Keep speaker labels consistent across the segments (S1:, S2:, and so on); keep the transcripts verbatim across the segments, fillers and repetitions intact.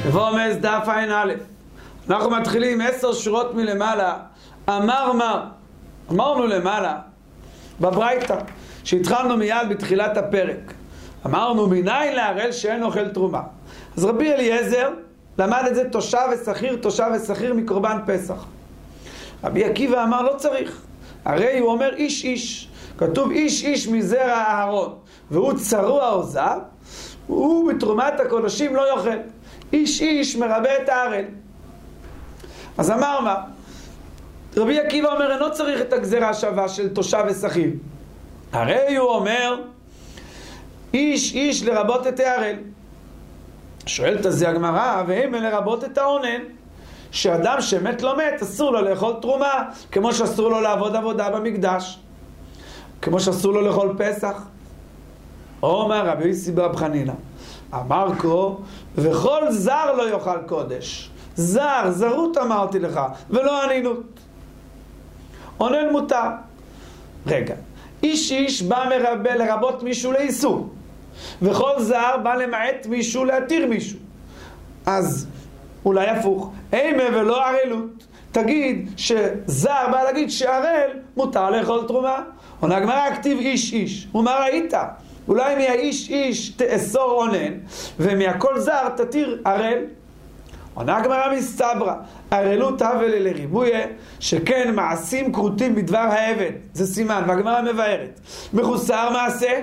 S1: ורמז דף עין א'. אנחנו מתחילים עשר שורות מלמעלה. אמר מר, אמרנו למעלה בברייתא שהתחלנו מיד בתחילת הפרק, אמרנו מניין להראל שאין אוכל תרומה. אז רבי אליעזר למד את זה תושב ושכיר, תושב ושכיר מקורבן פסח. רבי עקיבא אמר לא צריך, הרי הוא אומר איש איש, כתוב איש איש מזרע אהרון, והוא צרוע או זב, הוא בתרומת הקודשים לא יאכל. איש איש מרבה את הערל. אז אמר מה? רבי עקיבא אומר אינו צריך את הגזרה שווה של תושב ושכיר, הרי הוא אומר איש איש לרבות את הערל. שואלת על זה הגמרא, והם לרבות את העונן, שאדם שמת לא מת אסור לו לאכול תרומה, כמו שאסור לו לעבוד עבודה במקדש, כמו שאסור לו לאכול פסח. אומר רבי יוסי ברב חנינא אמר כה, וכל זר לא יאכל קודש. זר, זרות אמרתי לך, ולא ענינות. עונן מותר. רגע, איש איש בא מרבה לרבות מישהו לאיסור, וכל זר בא למעט מישהו להתיר מישהו. אז אולי הפוך, אימה ולא ערלות. תגיד שזר בא להגיד שערל מותר לאכול תרומה. עונה הגמרא כתיב איש איש, ומה ראית? אולי מהאיש איש תאסור עונן, ומהכל זר תתיר ערל. עונה הגמרא מסתברא, ערלות הווה לריבויה, שכן מעשים כרותים בדבר העבד, זה סימן, והגמרא מבארת. מחוסר מעשה,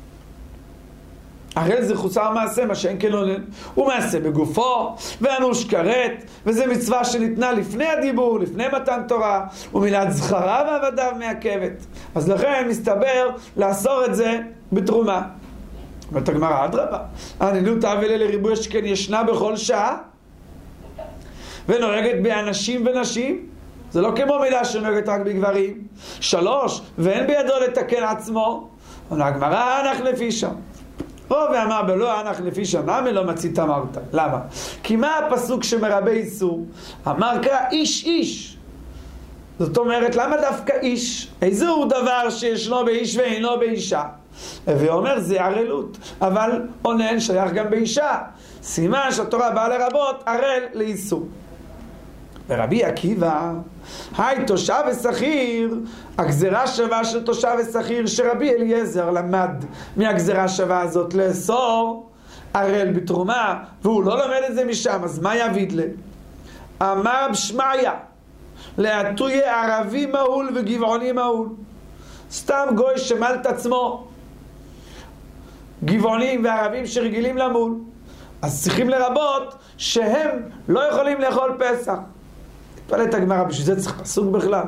S1: ערל זה חוסר מעשה, מה שאין כן עונן, הוא מעשה בגופו, ואנוש כרת, וזה מצווה שניתנה לפני הדיבור, לפני מתן תורה, ומילת זכרה ועבדיו מעכבת. אז לכן מסתבר לאסור את זה בתרומה. אומרת הגמרא אדרבה, ערלות הווה לריבויה, שכן ישנה בכל שעה, ונוהגת באנשים ונשים, זה לא כמו מילה שנוהגת רק בגברים. שלוש, ואין בידו לתקן עצמו. הגמרא אנח לפי שם. רוב ואמר בלא אנח לפי שם, למה לא מצית אמרת? למה? כי מה הפסוק שמרבה איסור? אמר קרא איש איש. זאת אומרת, למה דווקא איש? איזה הוא דבר שישנו באיש ואינו באישה? ואומר זה ערלות, אבל עונן שייך גם באישה. סימן שהתורה באה לרבות ערל לאיסור. ורבי עקיבא, היי תושב ושכיר, הגזרה שווה של תושב ושכיר, שרבי אליעזר למד מהגזרה שווה הזאת לאסור ערל בתרומה, והוא לא למד את זה משם, אז מה יביד לה? אמר בשמעיה, להטויה ערבי מהול וגבעוני מהול. סתם גוי שמל את עצמו, גבעונים וערבים שרגילים למול, אז צריכים לרבות שהם לא יכולים לאכול פסח. תפלט הגמרא, בשביל זה צריך פסוק בכלל.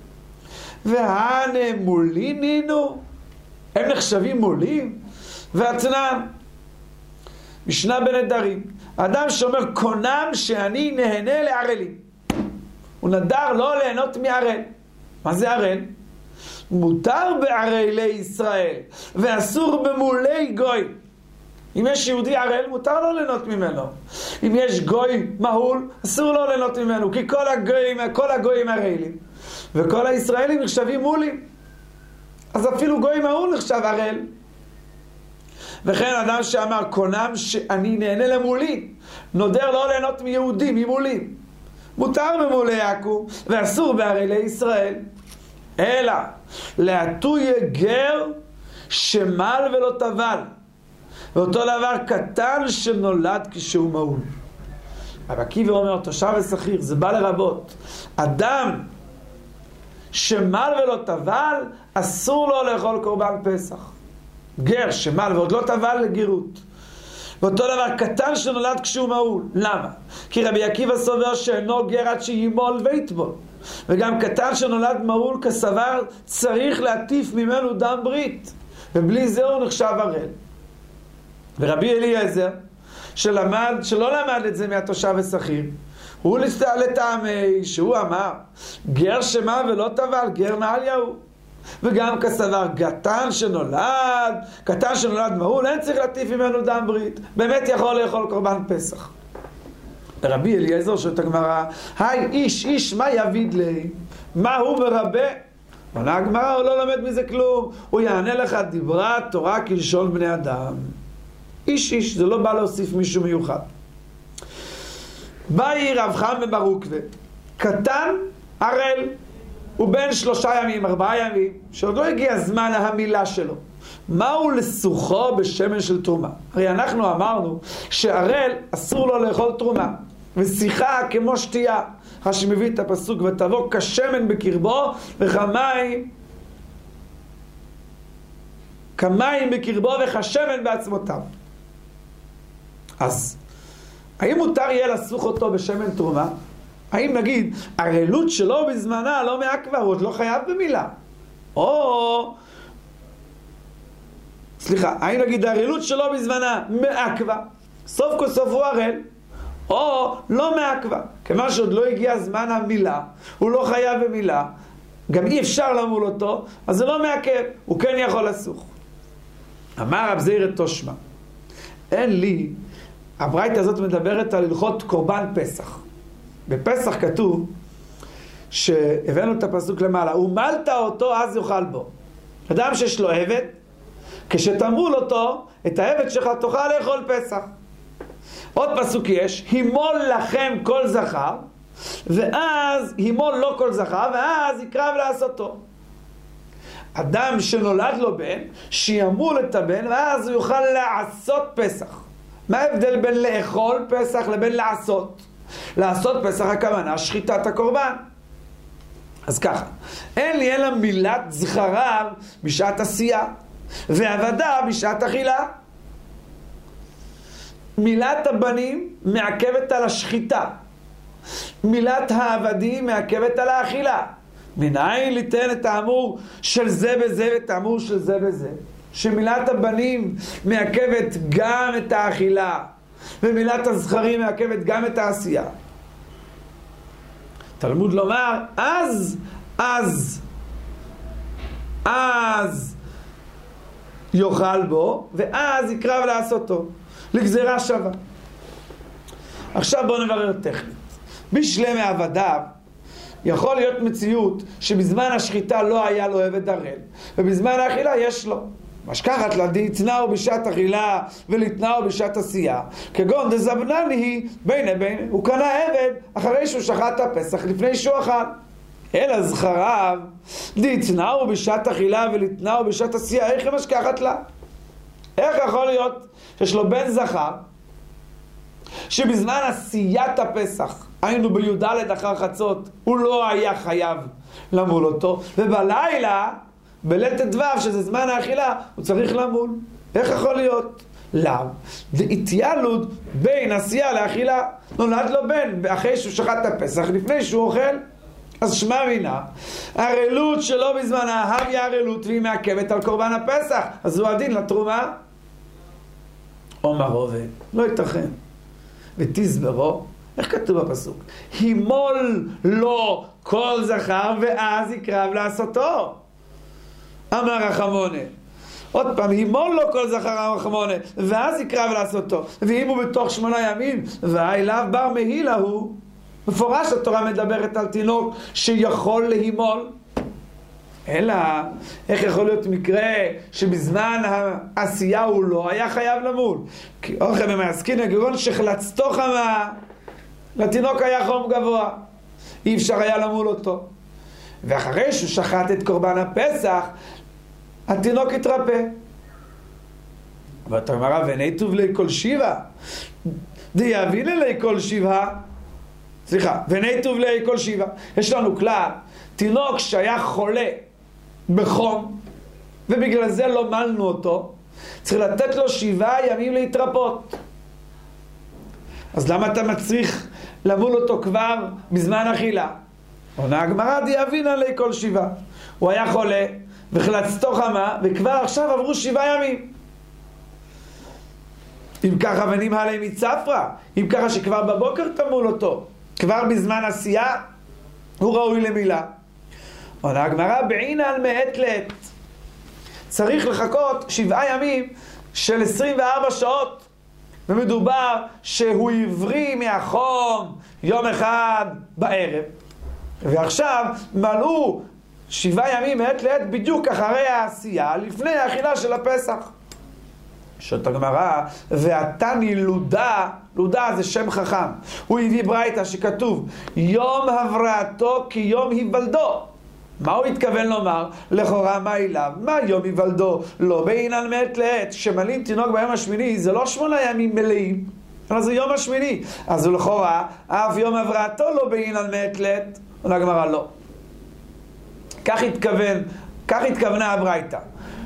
S1: והנה מולים נינו, הם נחשבים מולים. והצנן, משנה בנדרים, אדם שאומר קונם שאני נהנה לערלים, הוא נדר לא ליהנות מערל. מה זה ערל? מותר בערלי ישראל ואסור במולי גוי. אם יש יהודי ערל, מותר לו ליהנות ממנו. אם יש גוי מהול, אסור לו ליהנות ממנו, כי כל הגויים, כל הגויים ערלים, וכל הישראלים נחשבים מולים. אז אפילו גוי מהול נחשב ערל. וכן אדם שאמר קונם שאני נהנה למולים, נודר לא ליהנות מיהודים, ממולים. מותר במולי יעקב, ואסור בערלי ישראל. אלא להטוי גר שמל ולא טבל, ואותו דבר קטן שנולד כשהוא מהול. רבי עקיבא אומר תושב ושכיר, זה בא לרבות אדם שמל ולא טבל, אסור לו לאכול קורבן פסח. גר שמל ועוד לא טבל לגירות. ואותו דבר קטן שנולד כשהוא מהול. למה? כי רבי עקיבא סובר שאינו גר עד שימול ויטבול, וגם קטן שנולד מהול כסבר צריך להטיף ממנו דם ברית, ובלי זה הוא נחשב ערל. ורבי אליעזר שלמד, שלא למד את זה מהתושב ושכיר, הוא לטעמי שהוא אמר גר שמה ולא טבל, גר נעליהו. וגם כסבר קטן שנולד, קטן שנולד מהול, אין צריך להטיף ממנו דם ברית, באמת יכול לאכול קורבן פסח. רבי אליעזר שואלת הגמרא, היי איש איש מה יביד לי? מה הוא מרבה? עונה הגמרא, הוא לא לומד מזה כלום, הוא יענה לך דיברה תורה כלשון בני אדם. איש איש, זה לא בא להוסיף מישהו מיוחד. באי רב חם וברוקווה, קטן ערל, הוא בן שלושה ימים, ארבעה ימים, שעוד לא הגיע זמן המילה שלו. מהו לסוחו בשמן של תרומה? הרי אנחנו אמרנו שערל אסור לו לאכול תרומה, ושיחה כמו שתייה. רש"י מביא את הפסוק, ותבוא כשמן בקרבו וכמים כמים בקרבו וכשמן בעצמותיו. אז האם מותר יהיה לסוך אותו בשמן תרומה? האם נגיד ערלות שלו בזמנה לא מעכבה, הוא עוד לא חייב במילה? או סליחה, האם נגיד הערלות שלו בזמנה מעכבה, סוף כל סוף הוא ערל, או לא מעכבה, כיוון שעוד לא הגיע זמן המילה, הוא לא חייב במילה, גם אי אפשר למול אותו, אז זה לא מעכב, הוא כן יכול לסוך. אמר רב זעיר תושמע, אין לי, הברייתא הזאת מדברת על הלכות קורבן פסח. בפסח כתוב שהבאנו את הפסוק למעלה, ומלת אותו אז יאכל בו. אדם שיש לו עבד, כשתמול אותו, את העבד שלך תוכל לאכול פסח. עוד פסוק יש, הימול לכם כל זכר, ואז הימול לא כל זכר, ואז יקרב לעשותו. אדם שנולד לו בן, שימול את הבן, ואז הוא יוכל לעשות פסח. מה ההבדל בין לאכול פסח לבין לעשות? לעשות פסח הכוונה שחיטת הקורבן. אז ככה, אין לי אלא מילת זכריו בשעת עשייה, ועבדה בשעת אכילה. מילת הבנים מעכבת על השחיטה, מילת העבדים מעכבת על האכילה. מנין ליתן את האמור של זה בזה ואת האמור של זה בזה? שמילת הבנים מעכבת גם את האכילה, ומילת הזכרים מעכבת גם את העשייה. תלמוד לומר, אז, אז, אז יאכל בו, ואז יקרב לעשותו, לגזירה שווה. עכשיו בואו נברר טכנית. בשלמי עבדיו, יכול להיות מציאות שבזמן השחיטה לא היה לו עבד ערל, ובזמן האכילה יש לו. משכחת לה דהתנאו בשעת אכילה ולתנאו בשעת עשייה, כגון דזבנני היא בין בין, הוא קנה עבד אחרי שהוא שחט את הפסח לפני שהוא אכל. אלא זכריו דהתנאו בשעת אכילה ולתנאו בשעת עשייה, איך היא משכחת לה? איך יכול להיות שיש לו בן זכר שבזמן עשיית הפסח, היינו בי"ד אחר חצות, הוא לא היה חייב למול אותו, ובלילה בליל ט"ו שזה זמן האכילה הוא צריך למול? איך יכול להיות? לאו דהתיילוד בין עשייה לאכילה, נולד לו בן אחרי שהוא שחט את הפסח לפני שהוא אוכל. אז שמע מינה, ערלות שלו בזמנה הביא ערלות והיא מעכבת על קורבן הפסח, אז הוא הדין לתרומה. אומר רובה, לא ייתכן. ותסברו, איך כתוב בפסוק? הימול לו כל זכר ואז יקרב לעשותו. אמר רחמונה, עוד פעם, הימול לו כל זכר רחמונה ואז יקרב לעשותו. ואם הוא בתוך שמונה ימים ואליו בר מהילה הוא, מפורש התורה מדברת על תינוק שיכול להימול. אלא איך יכול להיות מקרה שבזמן העשייה הוא לא היה חייב למול? כי אוכל במעסקין הגרון שחלצתו חמה, לתינוק היה חום גבוה, אי אפשר היה למול אותו. ואחרי שהוא שחט את קורבן הפסח, התינוק התרפא. ואתה אומר, ואיני טוב לי כל שבעה, דיאבין אלי כל שבעה, סליחה, ואיני טוב לי כל שבעה. יש לנו כלל, תינוק שהיה חולה בחום, ובגלל זה לא מלנו אותו, צריך לתת לו שבעה ימים להתרפות. אז למה אתה מצריך למול אותו כבר בזמן אכילה? עונה הגמרא, דיאבין אלי כל שבעה. הוא היה חולה, וחלצתו חמה, וכבר עכשיו עברו שבעה ימים. אם ככה ונמהה להם מצפרה, אם ככה שכבר בבוקר תמול אותו, כבר בזמן עשייה, הוא ראוי למילה. עונה הגמרא, בעינן מעת לעת. צריך לחכות שבעה ימים של עשרים וארבע שעות, ומדובר שהוא עברי מהחום יום אחד בערב. ועכשיו מלאו שבעה ימים מעת לעת בדיוק אחרי העשייה, לפני האכילה של הפסח. שואלת הגמרא, והתני לודה, לודה זה שם חכם, הוא הביא ברייתא שכתוב יום הבראתו כיום היוולדו. מה הוא התכוון לומר? לכאורה מה אליו? מה יום היוולדו? לא בעינן מעת לעת. שמלאים תינוק ביום השמיני זה לא שמונה ימים מלאים, אלא זה יום השמיני. אז לכאורה אף יום הבראתו לא בעינן מעת לעת. עונה הגמרא לא. כך התכוון, כך התכוונה הברייתא.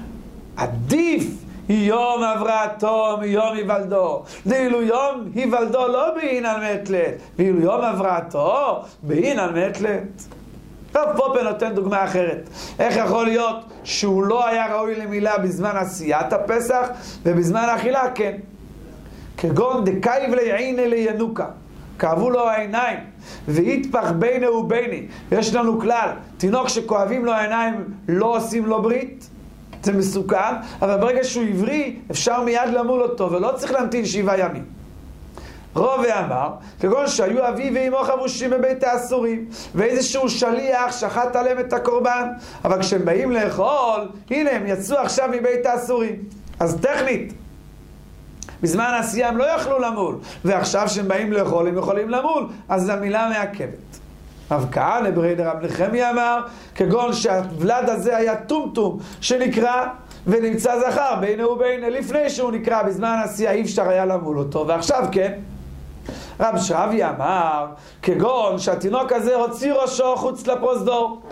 S1: עדיף יום הבראתו מיום היוולדו. ואילו יום היוולדו לא בעינן מעת לעת, ואילו יום הבראתו בעינן מעת לעת. טוב, פופר נותן דוגמה אחרת. איך יכול להיות שהוא לא היה ראוי למילה בזמן עשיית הפסח, ובזמן האכילה כן? כגון דקייב לעיני לינוקה, כאבו לו העיניים, והתפח ביני וביני. יש לנו כלל, תינוק שכואבים לו העיניים לא עושים לו ברית, זה מסוכן, אבל ברגע שהוא עברי אפשר מיד למול אותו, ולא צריך להמתין שבעה ימים. רובה אמר, כגון שהיו אבי ואמו חמושים בבית האסורים, ואיזשהו שליח שחט עליהם את הקורבן, אבל כשהם באים לאכול, הנה הם יצאו עכשיו מבית האסורים. אז טכנית, בזמן העשייה הם לא יכלו למול, ועכשיו שהם באים לאכול הם יכולים למול, אז המילה מעכבת. רב כהנא ברי רב נחמיה אמר, כגון שהוולד הזה היה טומטום שנקרא ונמצא זכר בינו ובינו, לפני שהוא נקרא בזמן העשייה אי אפשר היה למול אותו, ועכשיו כן. רב שרבי אמר, כגון שהתינוק הזה הוציא ראשו חוץ לפרוזדור,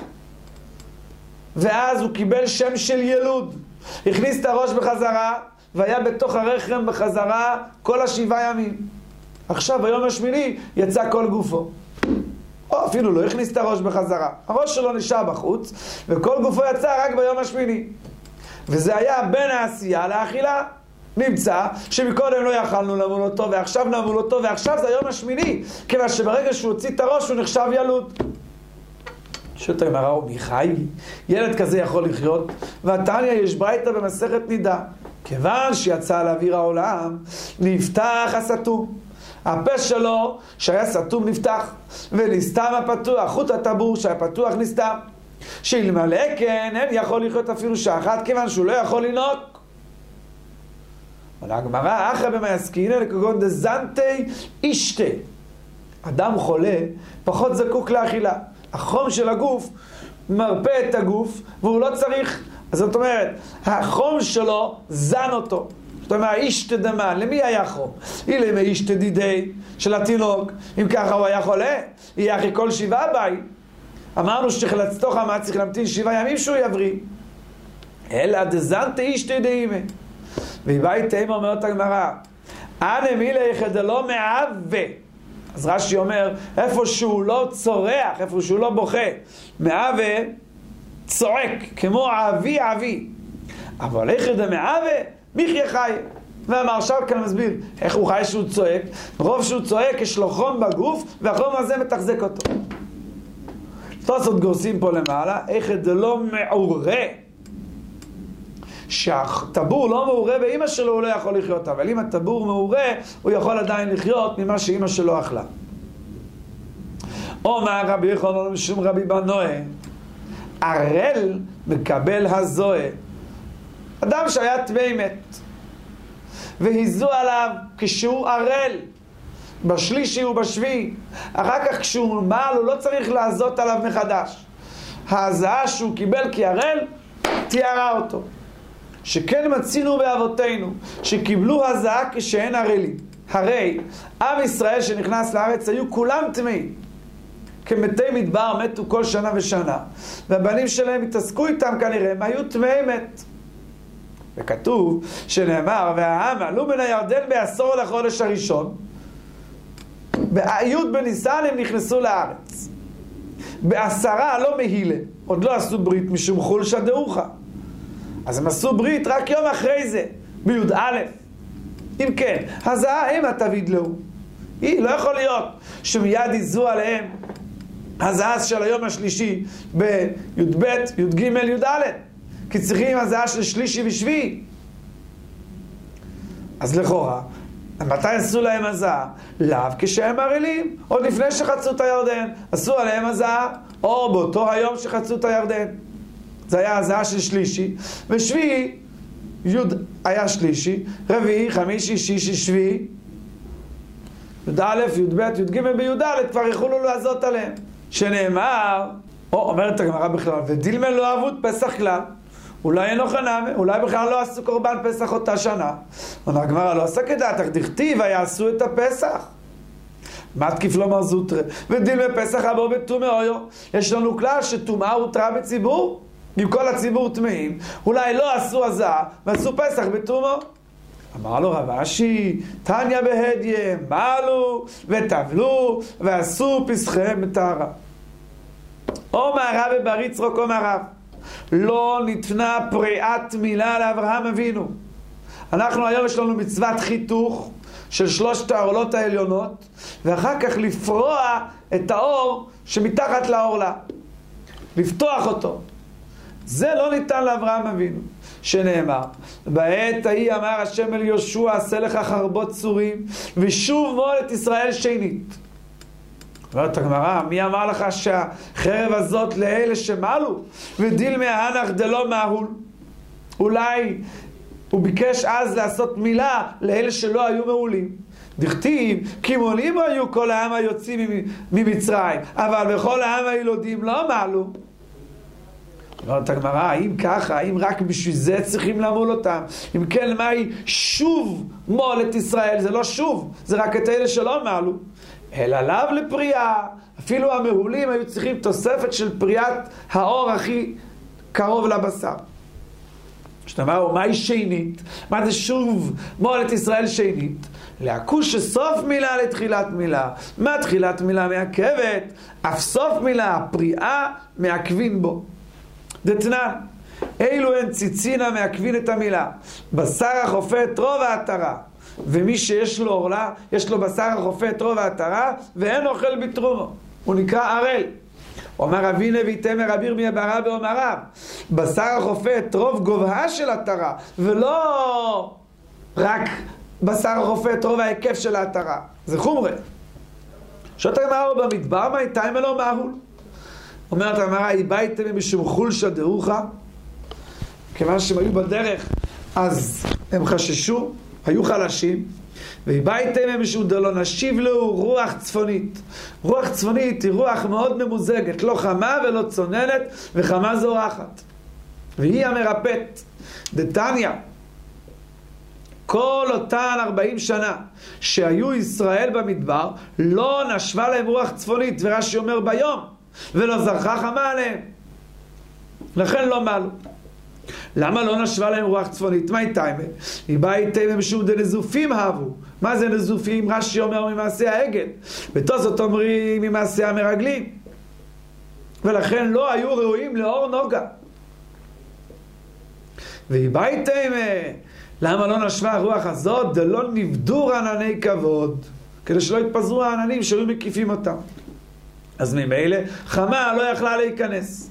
S1: ואז הוא קיבל שם של ילוד, הכניס את הראש בחזרה, והיה בתוך הרחם בחזרה כל השבעה ימים. עכשיו ביום השמיני יצא כל גופו, או אפילו לא הכניס את הראש בחזרה, הראש שלו נשאר בחוץ, וכל גופו יצא רק ביום השמיני. וזה היה בין העשייה לאכילה. נמצא שמקודם לא יכלנו למול אותו, ועכשיו נמול אותו, ועכשיו זה היום השמיני, כיוון שברגע שהוא הוציא את הראש הוא נחשב ילוד. שואלת הגמרא, ומי חי? ילד כזה יכול לחיות? והתניא יש ברייתא במסכת נידה, כיוון שיצא לאוויר העולם נפתח הסתום, הפה שלו שהיה סתום נפתח, ונסתם הפתוח, חוט הטבור שהיה פתוח נסתם, שאלמלא כן אין יכול לחיות אפילו שעה אחת, כיוון שהוא לא יכול לנוק. אבל הגמרא, אחרי במה יסקינא לכגון דזנתי אישתה, אדם חולה פחות זקוק לאכילה, החום של הגוף מרפא את הגוף והוא לא צריך, אז זאת אומרת החום שלו זן אותו. זאת אומרת, אישתה דמן, למי היה חום? אילם אישתה דידי של התינוק, אם ככה הוא היה חולה, יהיה אחרי כל שבעה ביי. אמרנו שחלצתו חמה צריך להמתין שבעה ימים שהוא יבריא. אלא דזנתי אישתה דאימה. ובית תאימה אומרת הגמרא, אנא מילך דלא מעווה. אז רש"י אומר, איפה שהוא לא צורח, איפה שהוא לא בוכה, מעווה צועק, כמו אבי אבי. אבל איך דמעווה, מיחיה חי. והמהרש"ל כאן מסביר, איך הוא חי שהוא צועק? רוב שהוא צועק יש לו חום בגוף, והחום הזה מתחזק אותו. תוספות גורסים פה למעלה, איך דלא מעורה. שהטבור לא מעורה באמא שלו הוא לא יכול לחיות, אבל אם הטבור מעורה הוא יכול עדיין לחיות ממה שאמא שלו אכלה. אומר רבי יוחנן משום רבי בנועה, ערל מקבל הזוהה. אדם שהיה טמא מת והיזו עליו כשהוא ערל בשלישי ובשביעי, אחר כך כשהוא מעל הוא לא צריך לעזות עליו מחדש. ההזעה שהוא קיבל כערל תיארה אותו. שכן מצינו באבותינו שקיבלו הזעה כשהן ערלים. הרי עם ישראל שנכנס לארץ היו כולם טמאים, כמתי מדבר, מתו כל שנה ושנה, והבנים שלהם התעסקו איתם כנראה, הם היו טמאי מת. וכתוב שנאמר, והעם עלו מן הירדן בעשור לחודש הראשון, בי' בניסן הם נכנסו לארץ, בעשרה לא מהילה, עוד לא עשו ברית משום חולשא דעוכה, אז הם עשו ברית רק יום אחרי זה, בי"א. אם כן, הזעה הם התוויד לו. היא לא יכול להיות שמיד יזו עליהם הזעה של היום השלישי בי"ב, י"ג, י"ד, כי צריכים הזעה של שלישי ושביעי. אז לכאורה, מתי עשו להם הזעה? לאו כשהם ערלים, עוד לפני שחצו את הירדן, עשו עליהם הזעה, או באותו היום שחצו את הירדן. זה היה הזעה של שלישי, ושביעי, י' היה שלישי, רביעי, חמישי, שישי, שביעי, י"א, י"ב, י"ג בי"ד כבר יכולו לעזות עליהם. שנאמר, או אומרת הגמרא בכלל, ודילמה לא אהבו את פסח כלל, אולי אין לו חנמה, אולי בכלל לא עשו קורבן פסח אותה שנה. אומר הגמרא, לא עשה כדעתך, דכתיב ויעשו את הפסח. מה תקיף לומר זוטרה? ודילמה פסח הבא בתומא אויו. יש לנו כלל שטומאה הותרה בציבור, אם כל הציבור טמאים, אולי לא עשו הזעה ועשו פסח בתומא. אמר לו רב אשי, תניא בהדיא, מעלו וטבלו ועשו פסחיהם בטהרה. אומר רב בר יצחק אומר רב, לא ניתנה פריאת מילה לאברהם אבינו. אנחנו היום יש לנו מצוות חיתוך של שלושת העורלות העליונות, ואחר כך לפרוע את האור שמתחת לעורלה, לפתוח אותו. זה לא ניתן לאברהם אבינו, שנאמר, בעת ההיא אמר השם אל יהושע, עשה לך חרבות צורים ושוב מול את ישראל שנית. אומרת הגמרא, מי אמר לך שהחרב הזאת לאלה שמעלו ודילמה הנח דלא מעול? אולי הוא ביקש אז לעשות מילה לאלה שלא היו מעולים. דכתיב, כי מעולים היו כל העם היוצאים ממצרים, אבל בכל העם הילודים לא מעלו. אומרת הגמרא, האם ככה, האם רק בשביל זה צריכים למול אותם? אם כן, מה היא שוב מול את ישראל? זה לא שוב, זה רק את אלה שלא מעלו. אלא לאו לפריאה, אפילו המעולים היו צריכים תוספת של פריאת האור הכי קרוב לבשר. שתאמרו, מה היא שנית? מה זה שוב מול את ישראל שנית? להקוש שסוף מילה לתחילת מילה. מה תחילת מילה מעכבת? אף סוף מילה, הפריאה מעכבין בו. דתנן, אילו הן ציצינה מעכבין את המילה. בשר החופה את רוב העטרה. ומי שיש לו אורלה, יש לו בשר החופה את רוב העטרה, ואין אוכל בתרומו. הוא נקרא ערל. אומר אבינה ויתמר רבי ירמיה בר אבא אומריו, בשר החופה את רוב גובהה של עטרה, ולא רק בשר החופה את רוב ההיקף של העטרה. זה חומרה. שוטה אמרו במדבר, מה איתה אם לא מהול? אומרת אמרה, איבייתם משום חולשה דרוחה, כיוון שהם היו בדרך, אז הם חששו, היו חלשים, ואיבייתם משום דלא נשיב לו רוח צפונית. רוח צפונית היא רוח מאוד ממוזגת, לא חמה ולא צוננת, וחמה זורחת. והיא המרפאת. דתניא, כל אותן ארבעים שנה שהיו ישראל במדבר, לא נשבה להם רוח צפונית, ורש"י אומר ביום, ולא זרחה חמה עליהם. לכן לא מעלו. למה לא נשבה להם רוח צפונית? מה איתה? היא באה איתם משום דנזופים אהבו. מה זה נזופים? רש"י אומר ממעשה העגל, ותוספות אומרים ממעשה המרגלים, ולכן לא היו ראויים לאור נוגה. והיא באה איתם, למה לא נשבה הרוח הזאת? דלא נבדור ענני כבוד, כדי שלא יתפזרו העננים שהיו מקיפים אותם. אז ממילא חמה לא יכלה להיכנס.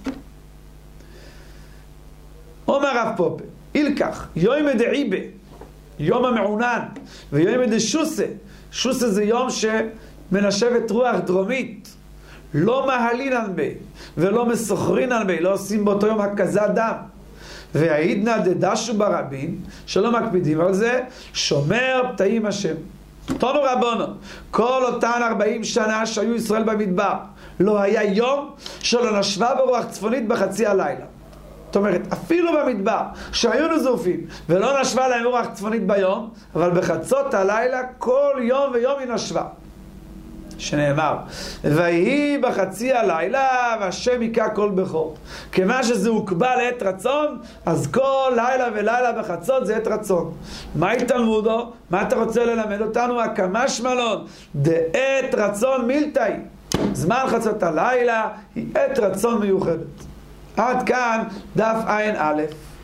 S1: אומר רב פופר, אילקח, יום דעיבה, יום המעונן, ויום דשוסה. שוסה זה יום שמנשבת רוח דרומית. לא מהלינן בי, ולא מסוחרינן בי, לא עושים באותו יום הקזת דם. והעידנא דדשו ברבים, שלא מקפידים על זה, שומר פתאים השם. תנו רבונו, כל אותן ארבעים שנה שהיו ישראל במדבר, לא היה יום שלא נשבה ברוח צפונית בחצי הלילה. זאת אומרת, אפילו במדבר שהיו נזופים ולא נשבה להם רוח צפונית ביום, אבל בחצות הלילה כל יום ויום היא נשבה. שנאמר, ויהי בחצי הלילה והשם יקע כל בכור. כמה שזה הוקבע לעת רצון, אז כל לילה ולילה בחצות זה עת רצון. מה התלמודו? מה אתה רוצה ללמד אותנו? הקמש מלון דעת רצון מילתאי. זמן חצות הלילה היא עת רצון מיוחדת. עד כאן דף עין א'.